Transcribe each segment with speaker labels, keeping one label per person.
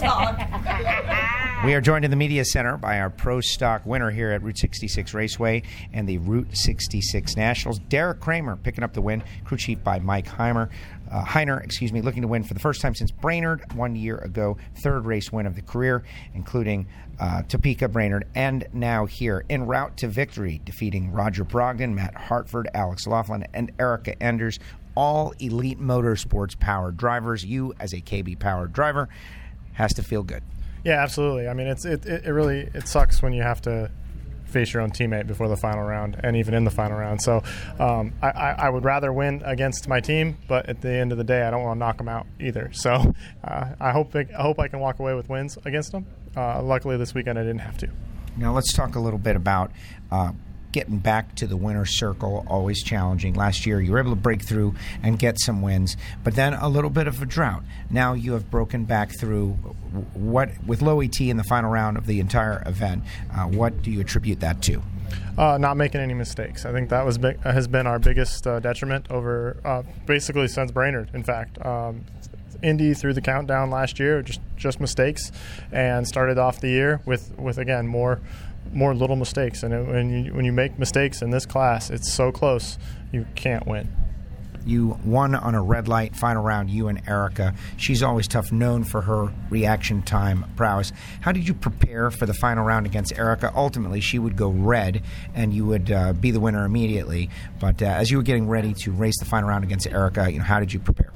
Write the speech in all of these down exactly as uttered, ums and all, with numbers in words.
Speaker 1: We are joined in the media center by our Pro Stock winner here at Route sixty-six Raceway and the Route sixty-six Nationals, Derek Kramer, picking up the win, crew chief by Mike Heimer. Uh, Heiner, excuse me, looking to win for the first time since Brainerd one year ago. Third race win of the career, including uh, Topeka, Brainerd, and now here en route to victory, defeating Roger Brogdon, Matt Hartford, Alex Laughlin, and Erica Enders, all Elite Motorsports powered drivers. You, as a K B powered driver, has to feel good.
Speaker 2: Yeah, absolutely. I mean, it's it, it really it sucks when you have to face your own teammate before the final round and even in the final round. So um, I, I would rather win against my team, but at the end of the day, I don't want to knock them out either. So uh, I hope I hope I can walk away with wins against them. Uh, luckily, this weekend I didn't have to.
Speaker 1: Now let's talk a little bit about uh, getting back to the winner's circle. Always challenging. Last year you were able to break through and get some wins, but then a little bit of a drought. Now you have broken back through. What with low E T in the final round of the entire event? Uh, what do you attribute that to?
Speaker 2: Uh, not making any mistakes. I think that was big, has been our biggest uh, detriment over uh, basically since Brainerd. In fact. Um, Indy through the countdown last year, just just mistakes, and started off the year with, with again more more little mistakes. And it, when you when you make mistakes in this class, it's so close, you can't win.
Speaker 1: You won on a red light final round, you and Erica. She's always tough, known for her reaction time prowess. How did you prepare for the final round against Erica? Ultimately, she would go red, and you would uh, be the winner immediately. But uh, as you were getting ready to race the final round against Erica, you know, how did you prepare?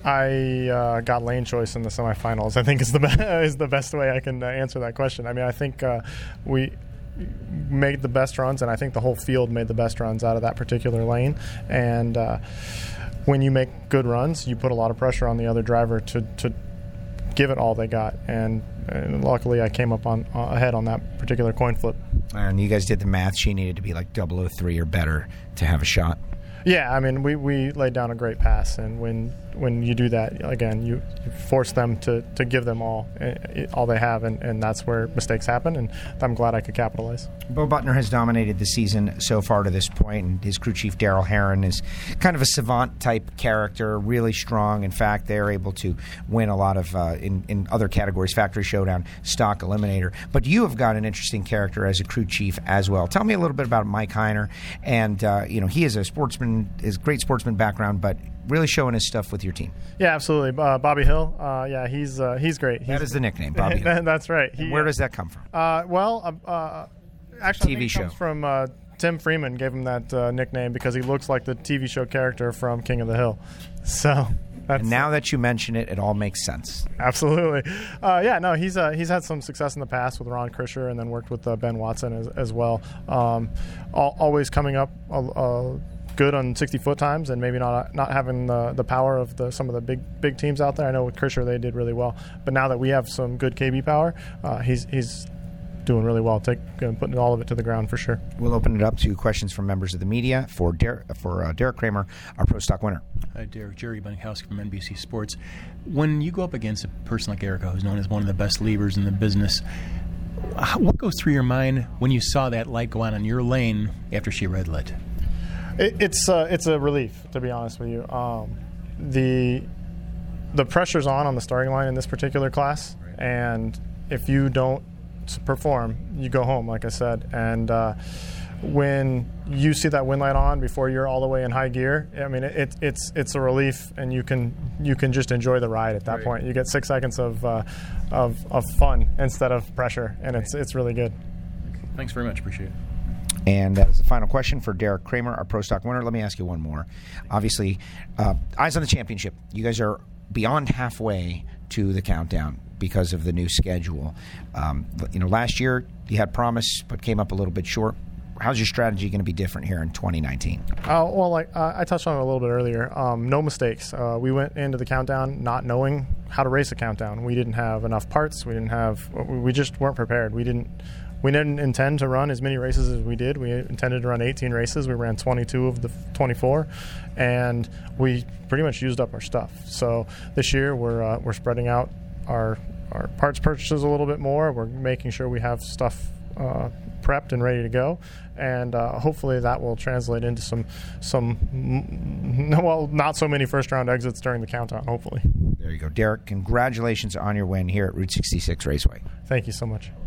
Speaker 2: I uh, got lane choice in the semifinals. I think is the be- is the best way I can uh, answer that question. I mean, I think uh, we made the best runs, and I think the whole field made the best runs out of that particular lane. And uh, when you make good runs, you put a lot of pressure on the other driver to, to give it all they got. And, and luckily, I came up on uh, ahead on that particular coin flip.
Speaker 1: And you guys did the math. She needed to be like double oh three or better to have a shot.
Speaker 2: Yeah, I mean, we, we laid down a great pass, and when when you do that, again, you, you force them to, to give them all all they have, and, and that's where mistakes happen, and I'm glad I could capitalize.
Speaker 1: Bo Butner has dominated the season so far to this point, and his crew chief, Daryl Herron, is kind of a savant-type character, really strong. In fact, they're able to win a lot of, uh, in, in other categories, Factory Showdown, Stock Eliminator. But you have got an interesting character as a crew chief as well. Tell me a little bit about Mike Heiner, and, uh, you know, he is a sportsman, is great sportsman background, but really showing his stuff with your team.
Speaker 2: Yeah, absolutely. Uh, Bobby Hill, uh, yeah, he's uh, he's great. He's,
Speaker 1: that is the nickname, Bobby Hill.
Speaker 2: That's right. He,
Speaker 1: where does that come from?
Speaker 2: Uh, well, uh, uh, actually,
Speaker 1: T V
Speaker 2: I think it
Speaker 1: show.
Speaker 2: comes from uh, Tim Freeman gave him that uh, nickname because he looks like the T V show character from King of the Hill. So. That's,
Speaker 1: and now that you mention it, it all makes sense.
Speaker 2: Absolutely. Uh, yeah, no, he's uh, he's had some success in the past with Ron Krischer and then worked with uh, Ben Watson as, as well. Um, al- always coming up uh, uh, good on sixty-foot times and maybe not not having the, the power of the, some of the big big teams out there. I know with Krischer they did really well. But now that we have some good K B power, uh, he's he's doing really well, Take, uh, putting all of it to the ground for sure.
Speaker 1: We'll open it up to questions from members of the media for Der- for uh, Derek Kramer, our Pro Stock winner.
Speaker 3: Hi, Derek. Jerry Bunkowski from N B C Sports. When you go up against a person like Erica, who's known as one of the best levers in the business, what goes through your mind when you saw that light go on in your lane after she red lit?
Speaker 2: It, it's uh, it's a relief, to be honest with you. Um, the the pressure's on on the starting line in this particular class, and if you don't perform, you go home, like I said. And uh, when you see that win light on before you're all the way in high gear, I mean, it, it, it's it's a relief, and you can you can just enjoy the ride at that right. point. You get six seconds of uh, of of fun instead of pressure, and it's it's really good.
Speaker 3: Thanks very much. Appreciate it.
Speaker 1: And as a final question for Derek Kramer, our Pro Stock winner, let me ask you one more. Obviously, uh, eyes on the championship. You guys are beyond halfway to the countdown because of the new schedule. Um, you know, last year you had promise, but came up a little bit short. How's your strategy going to be different here in twenty nineteen?
Speaker 2: Uh, well, like uh, I touched on it a little bit earlier. Um, no mistakes. Uh, we went into the countdown not knowing how to race a countdown. We didn't have enough parts. We didn't have. We just weren't prepared. We didn't. We didn't intend to run as many races as we did. We intended to run eighteen races. We ran twenty-two of the twenty-four, and we pretty much used up our stuff. So this year we're uh, we're spreading out our our parts purchases a little bit more. We're making sure we have stuff uh, prepped and ready to go, and uh, hopefully that will translate into some some well not so many first round exits during the countdown. Hopefully.
Speaker 1: There you you go. Derek, congratulations on your win here at Route sixty-six Raceway.
Speaker 2: Thank you so much.